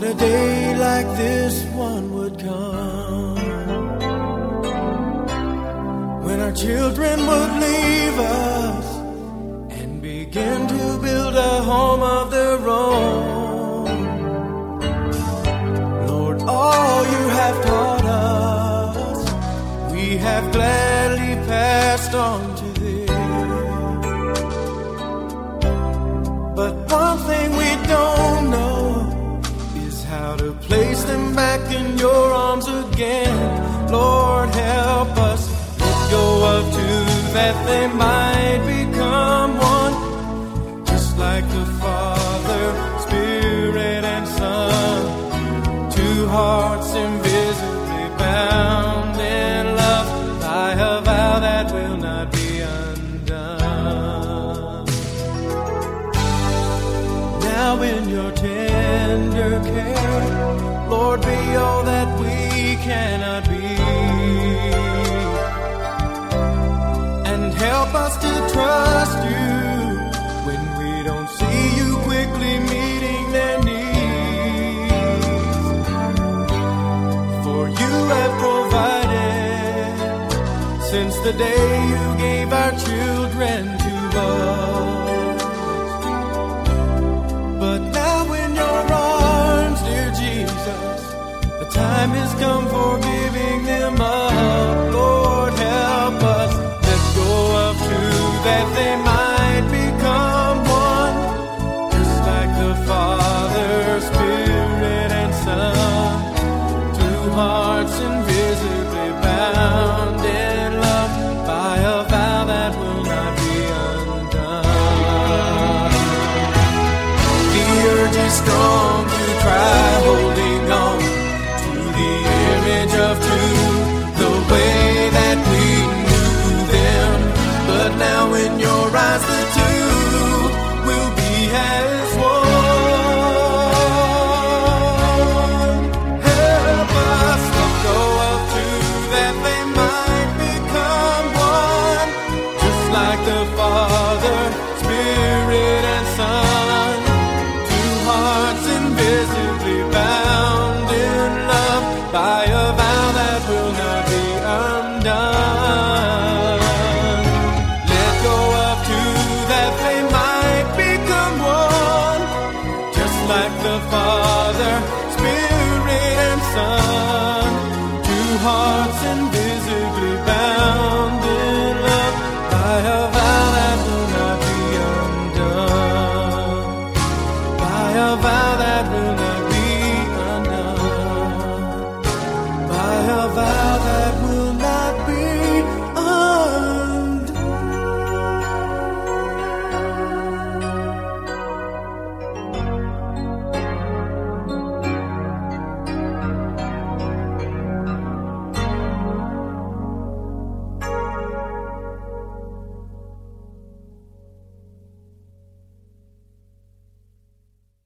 that a day like this one would come, when our children would leave us and begin to build a home of their own. Lord, all you have taught us, we have gladly passed on to them. But one thing we don't know is how to place them back in your arms again. Lord, help us let go of two, that they might become one, just like the Father, Spirit, and Son, two hearts invisibly bound in love by a vow that will not be undone. Now in your tender care, Lord, be all that we cannot be, and help us to trust you when we don't see you quickly meeting their needs. For you have provided since the day you gave our children to us. But now in your arms, dear Jesus, the time has come for giving them up. Lord, help us let go of two, that they might become one, just like the Father, Spirit, and Son, two hearts invisibly bound in love by a vow that will not be undone. The urge is strong to try holding on to the image of two, the way that we knew them. But now in your eyes the two will be as one. Help us let go of two, that they might become one, just like the Father, Spirit, and Son, two hearts invisibly bound in love by a vow that will not be undone. Let go of two, that they might become one, just like the Father, Spirit, and Son, two hearts invisibly